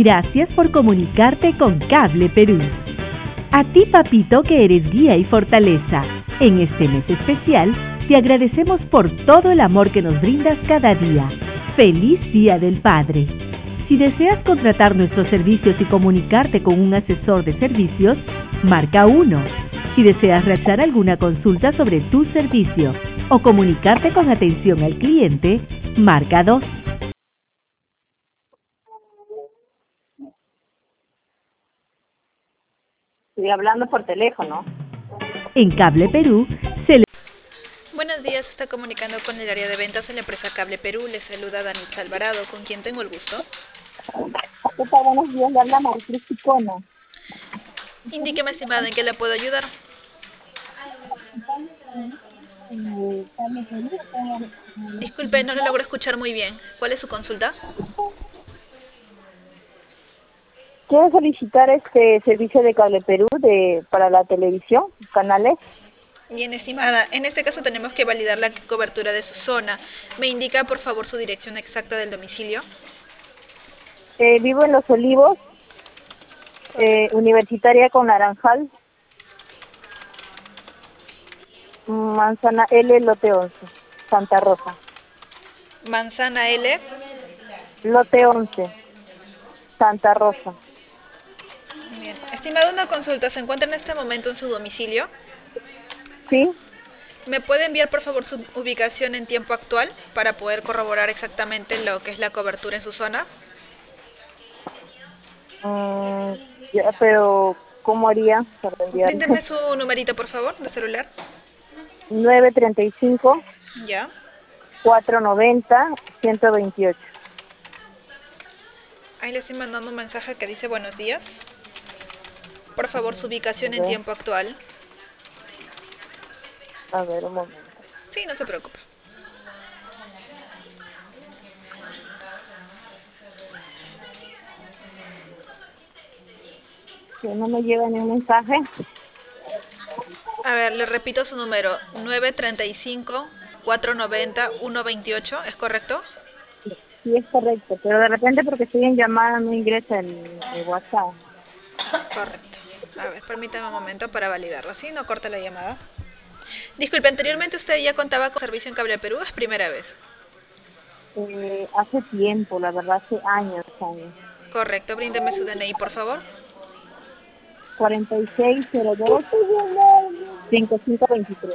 Gracias por comunicarte con Cable Perú. A ti, papito, que eres guía y fortaleza. En este mes especial, te agradecemos por todo el amor que nos brindas cada día. ¡Feliz Día del Padre! Si deseas contratar nuestros servicios y comunicarte con un asesor de servicios, marca 1. Si deseas realizar alguna consulta sobre tu servicio o comunicarte con atención al cliente, marca 2. Estoy hablando por teléfono. En Cable Perú, se le... Buenos días, está comunicando con el área de ventas de la empresa Cable Perú. Les saluda Danitza Alvarado, con quien tengo el gusto. ¿Qué tal? Buenos días, le habla Maricruz Picona. Indíqueme, estimada, en qué le puedo ayudar. Disculpe, no lo logro escuchar muy bien. ¿Cuál es su consulta? Quiero solicitar este servicio de Cable Perú para la televisión, canales. Bien, estimada, en este caso tenemos que validar la cobertura de su zona. ¿Me indica, por favor, su dirección exacta del domicilio? Vivo en Los Olivos, Universitaria con Naranjal, Manzana L, lote 11, Santa Rosa. Manzana L. Lote 11, Santa Rosa. Bien. Estimada, una consulta. ¿Se encuentra en este momento en su domicilio? ¿Sí? ¿Me puede enviar, por favor, su ubicación en tiempo actual para poder corroborar exactamente lo que es la cobertura en su zona? Ya, pero ¿cómo haría para enviarlo? Bríndeme su numerito, por favor, de celular. 935 Ya. 490 128. Ahí le estoy mandando un mensaje que dice buenos días. Por favor, su ubicación en A ver, tiempo actual. un momento. Sí, no se preocupe. Que no me llega ni un mensaje. A ver, le repito su número. 935 490 128, ¿es correcto? Sí, es correcto, pero de repente porque estoy en llamada no ingresa el WhatsApp. Correcto. A ver, permítame un momento para validarlo. ¿Sí? No corta la llamada. Disculpe, anteriormente usted ya contaba con servicio en Cable Perú, ¿es primera vez? Hace tiempo, la verdad, hace años. Correcto, bríndeme su DNI, por favor. 4602 5523.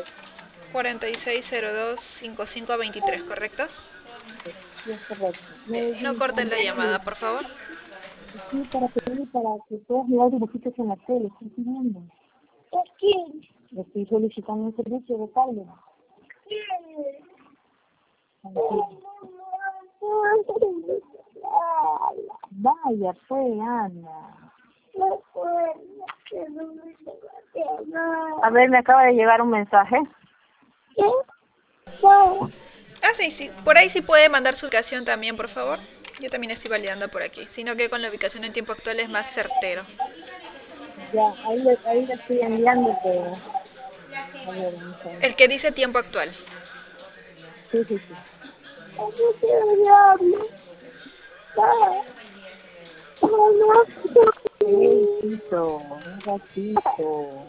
4602-5523, ¿correcto? Sí, es correcto. No corten la llamada, por favor. Sí, para que puedas mirar dibujitos en la tele, estoy pidiendo. ¿Qué? Estoy solicitando un servicio de cable. Vaya, fue Ana. A ver, me acaba de llegar un mensaje. Ah, sí, sí. Por ahí sí puede mandar su ubicación también, por favor. Yo también estoy validando por aquí. Sino que con la ubicación en tiempo actual es más certero. Ya, ahí le estoy enviando, pero... A ver, vamos a ver. El que dice tiempo actual. Sí, sí, sí. Un ratito.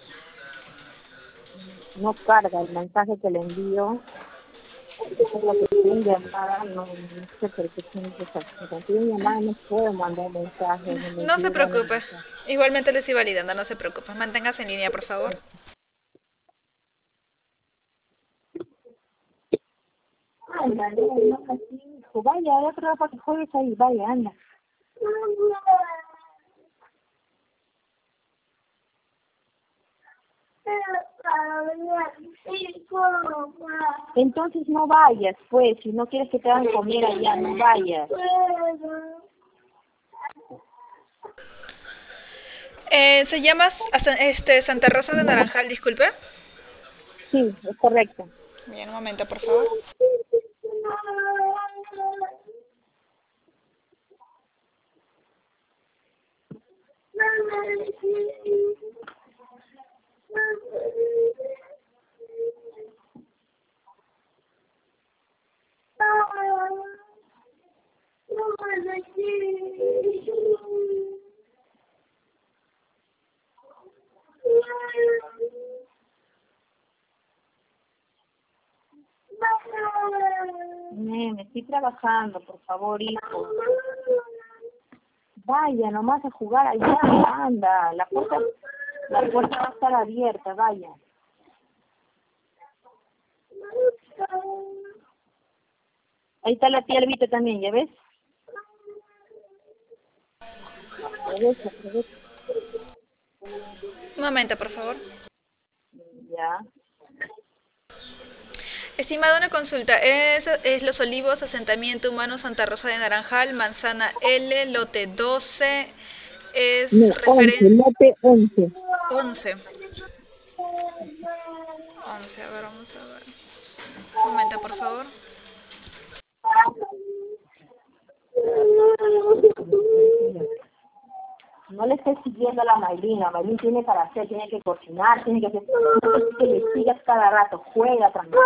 No carga el mensaje que le envío. Por lo que estoy en llamada, no sé por qué tiene que estar. Cuando estoy en llamada no puedo mandar mensajes, no me No se llegan los preocupe. mensajes. Igualmente le estoy validando, no se preocupe. Manténgase en línea, por favor. Anda, no, hijo. Vaya, otro día para que juegues ahí, vaya, anda. Entonces no vayas, pues, si no quieres que te hagan comer allá, no vayas. Se llama Santa Rosa de Naranjal, disculpe. Sí, es correcto. Bien, un momento, por favor. Me estoy trabajando, por favor, hijo. Vaya, nomás a jugar allá, anda. La puerta va a estar abierta, vaya. Ahí está la tía Elvita también, ¿ya ves? Aprovecha. Un momento, por favor. Ya. Estimado, una consulta. Es Los Olivos, asentamiento humano Santa Rosa de Naranjal, manzana L, lote 12. Es No, 11, lote 11. 11. 11, a ver, vamos a ver. Un momento, por favor. No le estés siguiendo a la Maylin tiene para hacer, tiene que cocinar, tiene que hacer, no es que le sigas cada rato, juega tranquilo.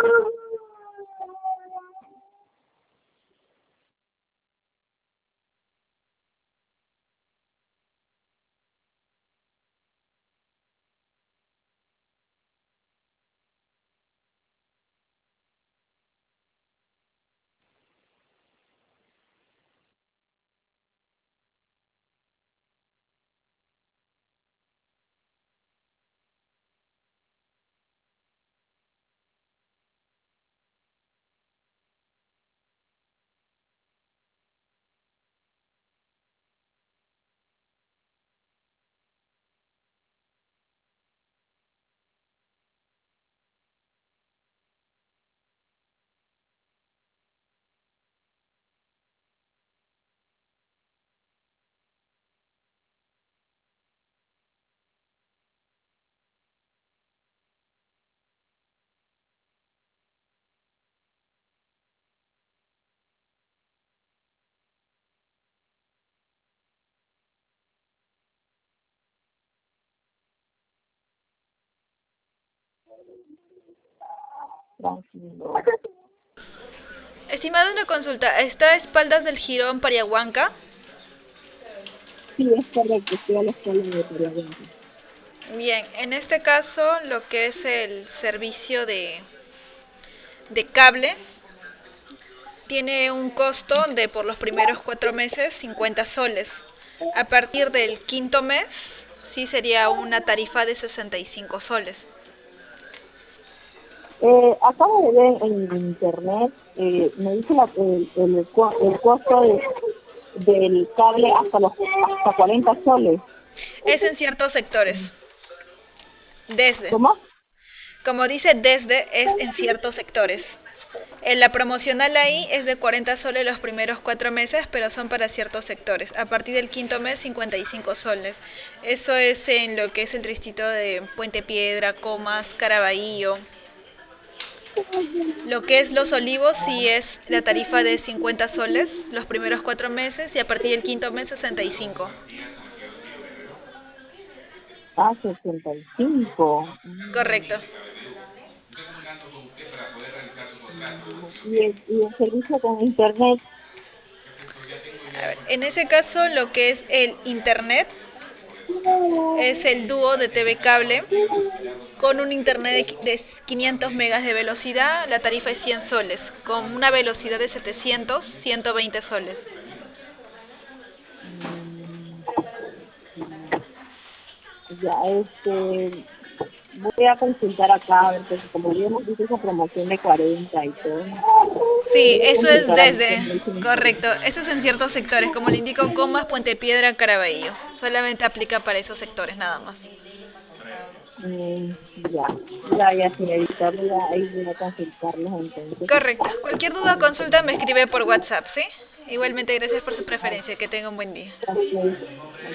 Tranquilo. Estimado, una consulta. ¿Está a espaldas del jirón Pariahuanca? Sí, es correcto, estoy a la escuela de Pariahuanca. Bien, en este caso, lo que es el servicio de cable tiene un costo de por los primeros 4 meses 50 soles. A partir del quinto mes, sí sería una tarifa de 65 soles. Acabo de ver en internet, me dice el costo del cable hasta 40 soles. Es en ciertos sectores. Desde. ¿Cómo? Como dice desde, es en ciertos sectores. La promocional ahí es de 40 soles los primeros 4 meses, pero son para ciertos sectores. A partir del quinto mes, 55 soles. Eso es en lo que es el distrito de Puente Piedra, Comas, Caraballo. Lo que es Los Olivos sí es la tarifa de 50 soles los primeros 4 meses y a partir del quinto mes 65. Ah, 65. Correcto. Y el servicio con internet. A ver, en ese caso lo que es el internet es el dúo de TV Cable con un internet de 500 megas de velocidad, la tarifa es 100 soles, con una velocidad de 700, 120 soles. Ya, voy a consultar acá, porque como habíamos visto esa promoción de 40 y todo. Sí, Voy a eso es consultar a ver qué me desde, dicen. correcto, eso es en ciertos sectores, como le indico, Comas, Puente Piedra, Caraballo. Solamente aplica para esos sectores, nada más. Ya, señorita, voy a consultarlos entonces. Correcto. Cualquier duda o consulta me escribe por WhatsApp, ¿sí? Igualmente, gracias por su preferencia. Que tenga un buen día. Gracias.